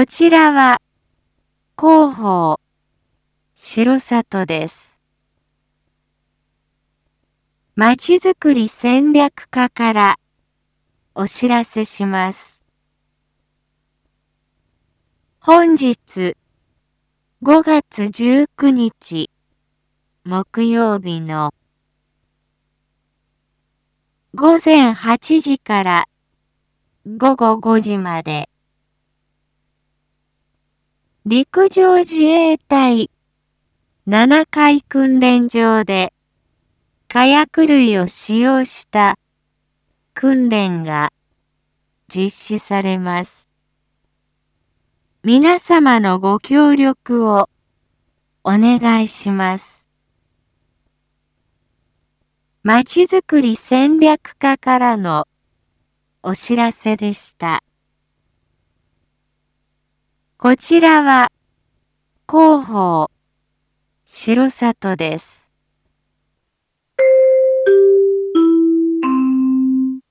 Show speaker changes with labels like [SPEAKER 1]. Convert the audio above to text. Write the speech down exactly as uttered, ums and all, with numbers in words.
[SPEAKER 1] こちらは広報城里です。まちづくり戦略課からお知らせします。本日ごがつじゅうくにち木曜日のごぜんはちじからごごごじまで陸上自衛隊ななかい訓練場で火薬類を使用した訓練が実施されます。皆様のご協力をお願いします。まちづくり戦略課からのお知らせでした。こちらは広報城里です。